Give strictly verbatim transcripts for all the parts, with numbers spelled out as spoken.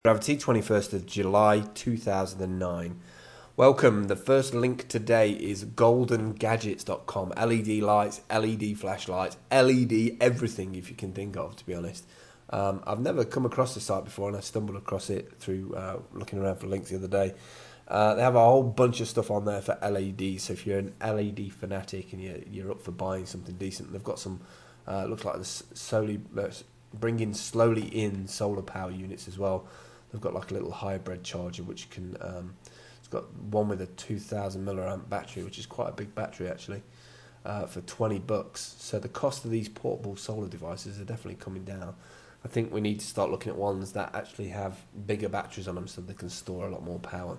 Gravity, twenty-first of July two thousand nine. Welcome. The first link today is golden gadgets dot com. L E D lights, L E D flashlights, L E D everything if you can think of, to be honest. Um, I've never come across this site before and I stumbled across it through uh, looking around for links the other day. Uh, they have a whole bunch of stuff on there for L E D, so if you're an L E D fanatic and you're, you're up for buying something decent, they've got some, uh, looks like this slowly, uh, bringing slowly in solar power units as well. They've got like a little hybrid charger which can, um, it's got one with a two thousand milliamp battery, which is quite a big battery actually, uh, for twenty bucks. So the cost of these portable solar devices are definitely coming down. I think we need to start looking at ones that actually have bigger batteries on them so they can store a lot more power.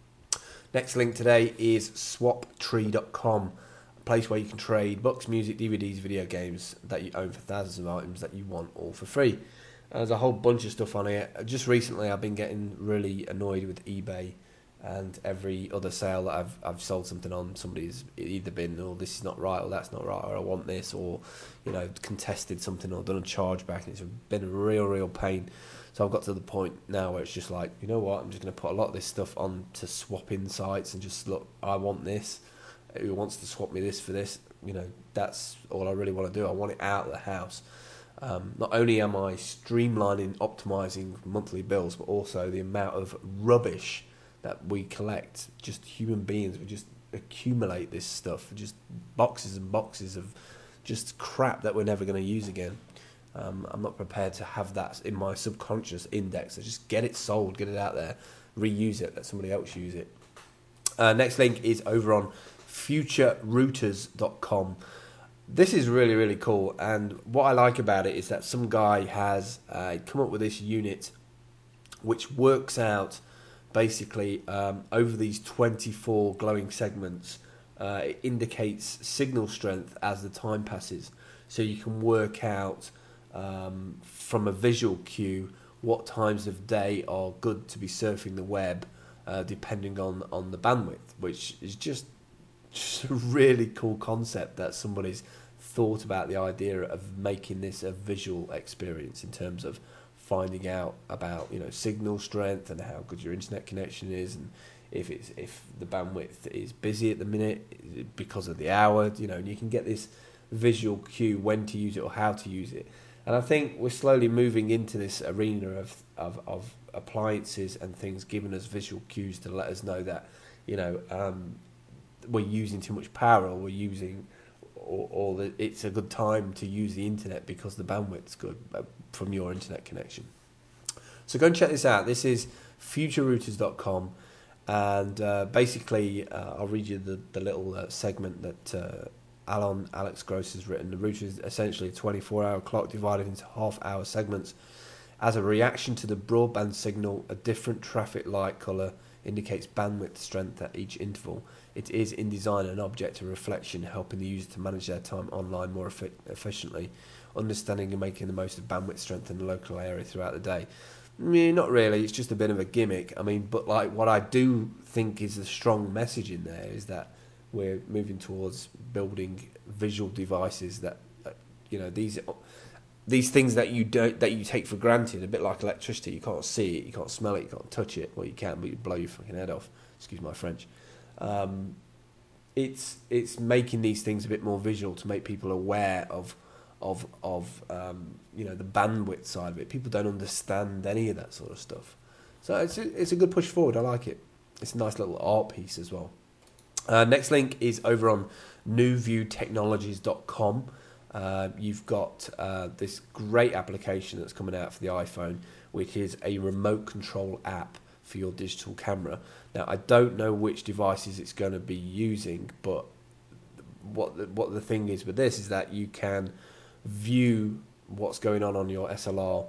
Next link today is swap tree dot com, a place where you can trade books, music, D V Ds, video games that you own for thousands of items that you want all for free. There's a whole bunch of stuff on here. Just recently I've been getting really annoyed with eBay, and every other sale that I've I've sold something on, somebody's either been, oh, this is not right, or that's not right, or I want this, or, you know, contested something or done a chargeback, and it's been a real, real pain. So I've got to the point now where it's just like, you know what, I'm just going to put a lot of this stuff on to swap-in sites and just look, I want this. Who wants to swap me this for this? You know, that's all I really want to do. I want it out of the house. Um, not only am I streamlining, optimizing monthly bills, but also the amount of rubbish that we collect. Just human beings, we just accumulate this stuff, just boxes and boxes of just crap that we're never going to use again. Um, I'm not prepared to have that in my subconscious index. So just get it sold, get it out there, reuse it, let somebody else use it. Uh, next link is over on future routers dot com. This is really, really cool, and what I like about it is that some guy has uh, come up with this unit which works out basically um, over these twenty-four glowing segments. Uh, it indicates signal strength as the time passes, so you can work out um, from a visual cue what times of day are good to be surfing the web, uh, depending on, on the bandwidth, which is just just a really cool concept that somebody's thought about the idea of making this a visual experience in terms of finding out about, you know, signal strength and how good your internet connection is, and if it's if the bandwidth is busy at the minute because of the hour, you know, and you can get this visual cue when to use it or how to use it. And I think we're slowly moving into this arena of of, of appliances and things giving us visual cues to let us know that, you know, um, we're using too much power, or we're using, or, or that it's a good time to use the internet because the bandwidth's good from your internet connection. So go and check this out. This is future routers dot com, and uh, basically uh, I'll read you the, the little uh, segment that uh, Alan Alex Gross has written. The router is essentially a twenty-four hour clock divided into half-hour segments. As a reaction to the broadband signal, a different traffic light colour indicates bandwidth strength at each interval. It is in design an object of reflection, helping the user to manage their time online more effi- efficiently, understanding and making the most of bandwidth strength in the local area throughout the day. Mm, not really, it's just a bit of a gimmick. I mean, but like what I do think is a strong message in there is that we're moving towards building visual devices that, uh, you know, these these things that you don't that you take for granted, a bit like electricity. You can't see it, you can't smell it, you can't touch it. Well, you can, but you blow your fucking head off. Excuse my French. Um, it's it's making these things a bit more visual to make people aware of of of um, you know, the bandwidth side of it. People don't understand any of that sort of stuff, so it's a, it's a good push forward. I like it. It's a nice little art piece as well. Uh, next link is over on new view technologies dot com. Uh, you've got uh, this great application that's coming out for the iPhone, which is a remote control app for your digital camera. Now, I don't know which devices it's going to be using, but what the, what the thing is with this is that you can view what's going on on your S L R,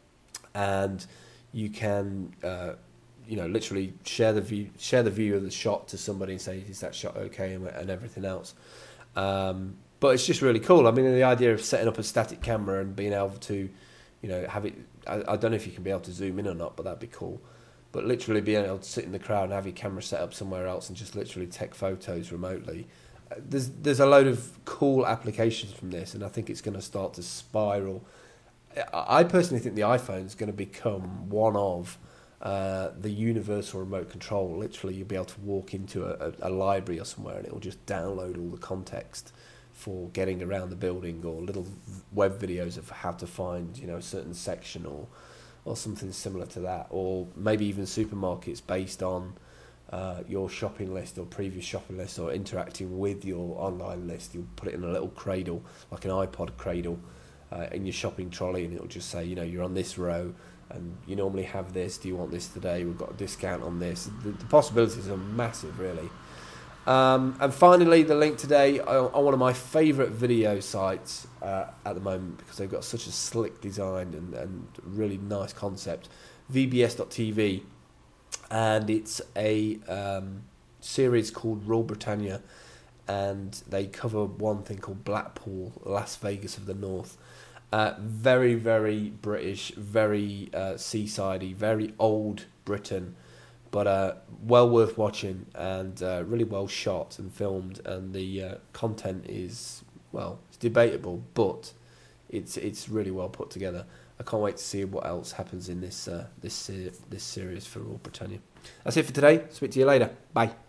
and you can uh, you know, literally share the view share the view of the shot to somebody and say, is that shot okay, and, and everything else. Um, but it's just really cool. I mean, the idea of setting up a static camera and being able to, you know, have it. I, I don't know if you can be able to zoom in or not, but that'd be cool. But literally being able to sit in the crowd and have your camera set up somewhere else and just literally take photos remotely. There's there's a load of cool applications from this, and I think it's going to start to spiral. I personally think the iPhone is going to become one of uh, the universal remote control. Literally, you'll be able to walk into a, a, a library or somewhere, and it will just download all the context for getting around the building, or little web videos of how to find, you know, a certain section, or or something similar to that, or maybe even supermarkets based on uh, your shopping list or previous shopping list, or interacting with your online list. You'll put it in a little cradle, like an iPod cradle, uh, in your shopping trolley, and it'll just say, you know, you're on this row, and you normally have this. Do you want this today? We've got a discount on this. The, the possibilities are massive, really. Um, and finally, the link today on, on one of my favourite video sites uh, at the moment, because they've got such a slick design and, and really nice concept, V B S dot T V, and it's a um, series called Rule Britannia, and they cover one thing called Blackpool, Las Vegas of the North. Uh, very, very British, very uh, seasidey, very old Britain, but uh, well worth watching, and uh, really well shot and filmed, and the uh, content is, well, it's debatable, but it's it's really well put together. I can't wait to see what else happens in this uh, this uh, this series for Rule Britannia. That's it for today. Speak to you later. Bye.